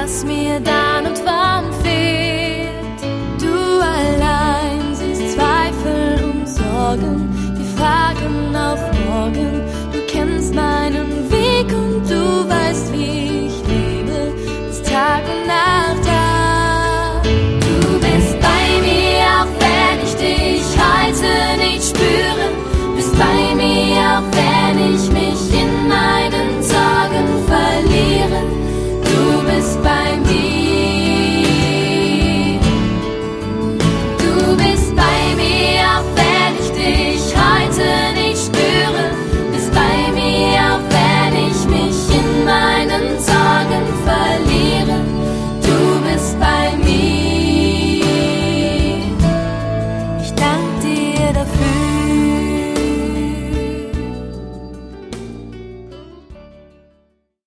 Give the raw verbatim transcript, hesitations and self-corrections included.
was mir dann und wann fehlt. Du allein siehst Zweifel und Sorgen, die Fragen auf morgen. Du kennst meinen Weg und